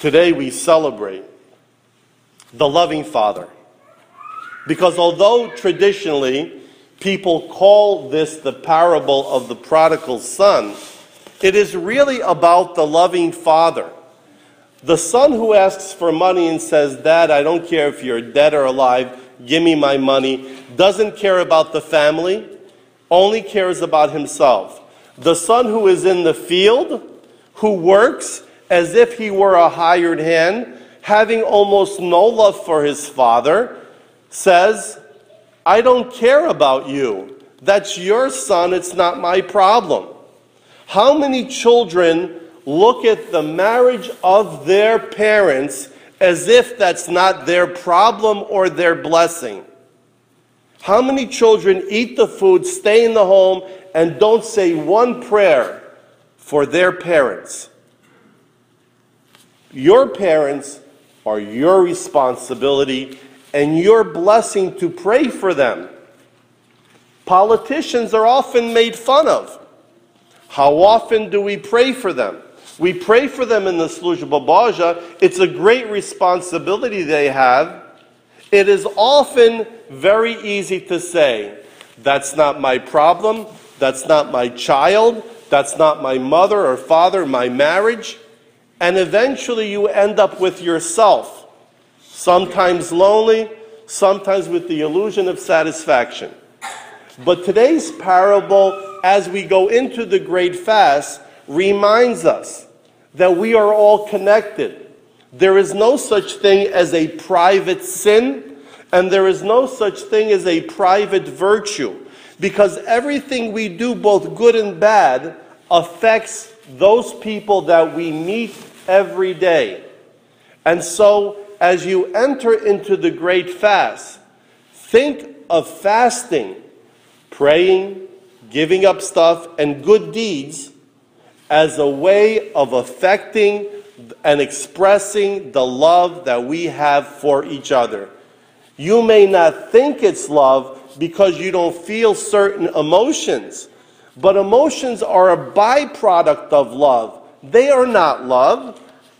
Today we celebrate the loving Father. Because although traditionally people call this the parable of the prodigal son, it is really about the loving Father. The son who asks for money and says, "Dad, I don't care if you're dead or alive, give me my money," doesn't care about the family, only cares about himself. The son who is in the field, who works as if he were a hired hand, having almost no love for his father, says, "I don't care about you. That's your son, it's not my problem." How many children look at the marriage of their parents as if that's not their problem or their blessing? How many children eat the food, stay in the home, and don't say one prayer for their parents? Your parents are your responsibility and your blessing to pray for them. Politicians are often made fun of. How often do we pray for them? We pray for them in the Služba Božja. It's a great responsibility they have. It is often very easy to say, "That's not my problem, that's not my child, that's not my mother or father, my marriage." And eventually you end up with yourself, sometimes lonely, sometimes with the illusion of satisfaction. But today's parable, as we go into the great fast, reminds us that we are all connected. There is no such thing as a private sin, and there is no such thing as a private virtue, because everything we do, both good and bad, affects those people that we meet every day. And so, as you enter into the great fast, think of fasting, praying, giving up stuff, and good deeds as a way of affecting and expressing the love that we have for each other. You may not think it's love because you don't feel certain emotions, but emotions are a byproduct of love. They are not love.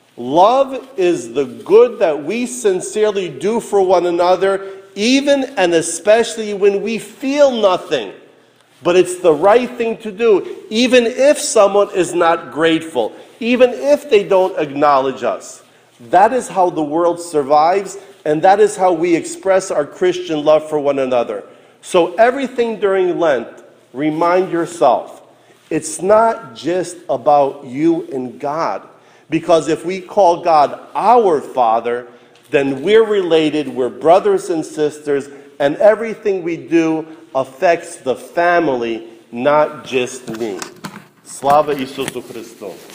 Love is the good that we sincerely do for one another, even and especially when we feel nothing. But it's the right thing to do, even if someone is not grateful, even if they don't acknowledge us. That is how the world survives, and that is how we express our Christian love for one another. So everything during Lent, remind yourself, it's not just about you and God. Because if we call God our Father, then we're related, we're brothers and sisters, and everything we do affects the family, not just me. Slava Isusu Christu.